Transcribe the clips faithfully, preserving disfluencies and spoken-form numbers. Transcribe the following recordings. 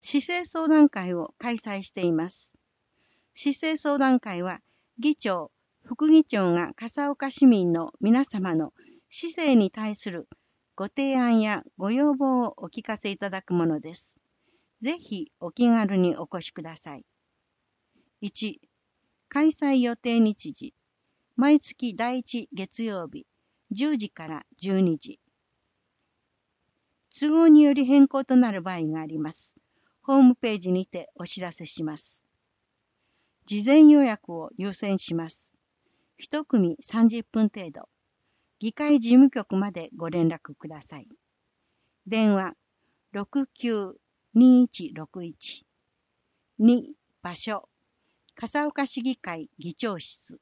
市政相談会を開催しています。市政相談会は、議長、副議長が笠岡市民の皆様の市政に対するご提案やご要望をお聞かせいただくものです。ぜひお気軽にお越しください。いち、開催予定日時、毎月第一月曜日、じゅうじからじゅうにじ。都合により変更となる場合があります。ホームページにてお知らせします。事前予約を優先します。一組さんじゅっぷん程度。議会事務局までご連絡ください。電話 ろくきゅうにいちろくいち。に、場所、笠岡市議会議長室。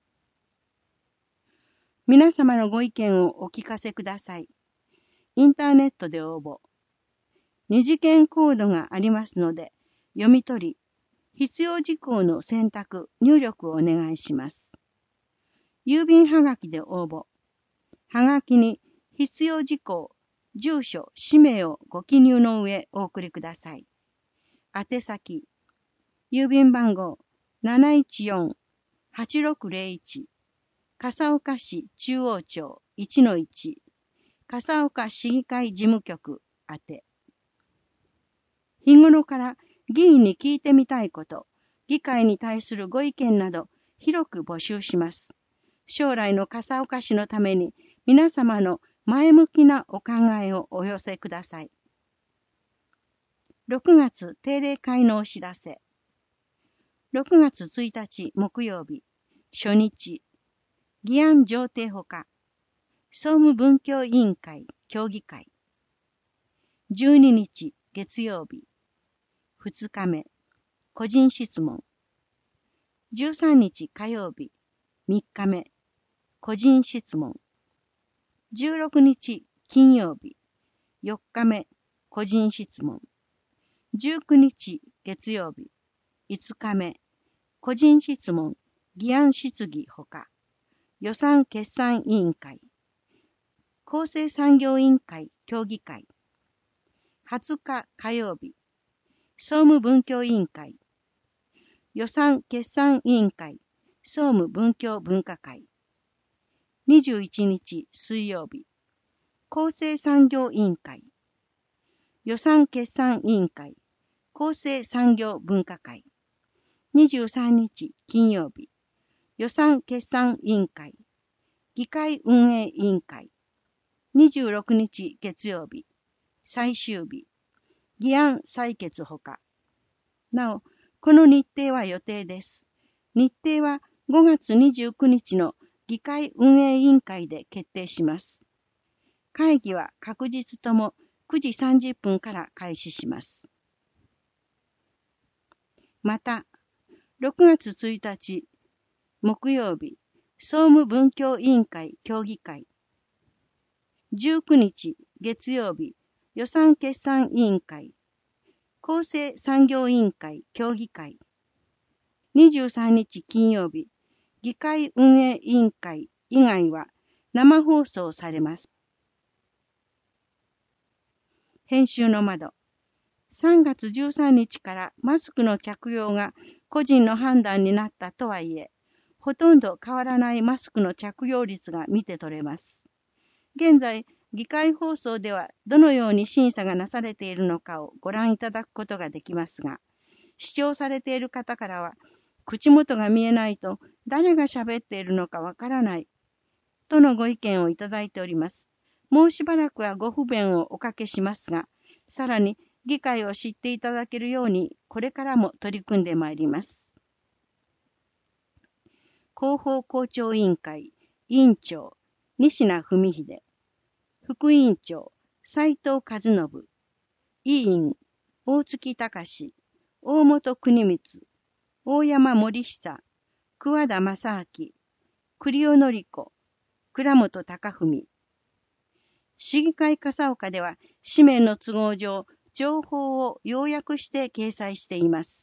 皆様のご意見をお聞かせください。インターネットで応募。二次元コードがありますので、読み取り、必要事項の選択、入力をお願いします。郵便はがきで応募。はがきに必要事項、住所、氏名をご記入の上お送りください。宛先、郵便番号 なないちよん はちろくぜろいち 笠岡市中央町 いちのいち 笠岡市議会事務局宛て。日頃から議員に聞いてみたいこと、議会に対するご意見など広く募集します。将来の笠岡市のために皆様の前向きなお考えをお寄せください。ろくがつ定例会のお知らせ。ろくがつついたち木曜日、初日、議案上程ほか、総務文教委員会協議会。じゅうににち月曜日、ふつかめ、個人質問。じゅうさんにち火曜日、みっかめ、個人質問。じゅうろくにち金曜日、よっかめ、個人質問。じゅうくにち月曜日、いつかめ、個人質問、議案質疑ほか、予算決算委員会、厚生産業委員会協議会、はつか火曜日、総務文教委員会、予算決算委員会、総務文教文化会、にじゅういちにち水曜日、厚生産業委員会、予算決算委員会、厚生産業文化会、にじゅうさんにち金曜日、予算決算委員会、議会運営委員会、にじゅうろくにち月曜日、最終日、議案採決ほか。なお、この日程は予定です。日程はごがつにじゅうくにちの議会運営委員会で決定します。会議は確実ともくじさんじゅっぷんから開始します。また、ろくがつついたち木曜日、総務文教委員会協議会。じゅうくにち月曜日、予算決算委員会。厚生産業委員会協議会。にじゅうさんにち金曜日、議会運営委員会以外は生放送されます。編集の窓。さんがつじゅうさんにちからマスクの着用が個人の判断になったとはいえ、ほとんど変わらないマスクの着用率が見て取れます。現在、議会放送ではどのように審査がなされているのかをご覧いただくことができますが、視聴されている方からは、口元が見えないと誰が喋っているのかわからないとのご意見をいただいております。もうしばらくはご不便をおかけしますが、さらに議会を知っていただけるようにこれからも取り組んでまいります。広報校長委員会委員長西名文秀、副委員長斉藤和信、委員大月隆、大本国光、大山森久、桑田正明、栗尾典子、倉本隆文。市議会笠岡では紙面の都合上、情報を要約して掲載しています。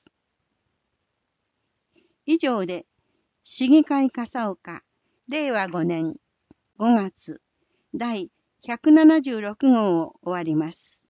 以上で、市議会笠岡、れいわごねんごがつ、第ひゃくななじゅうろくごうを終わります。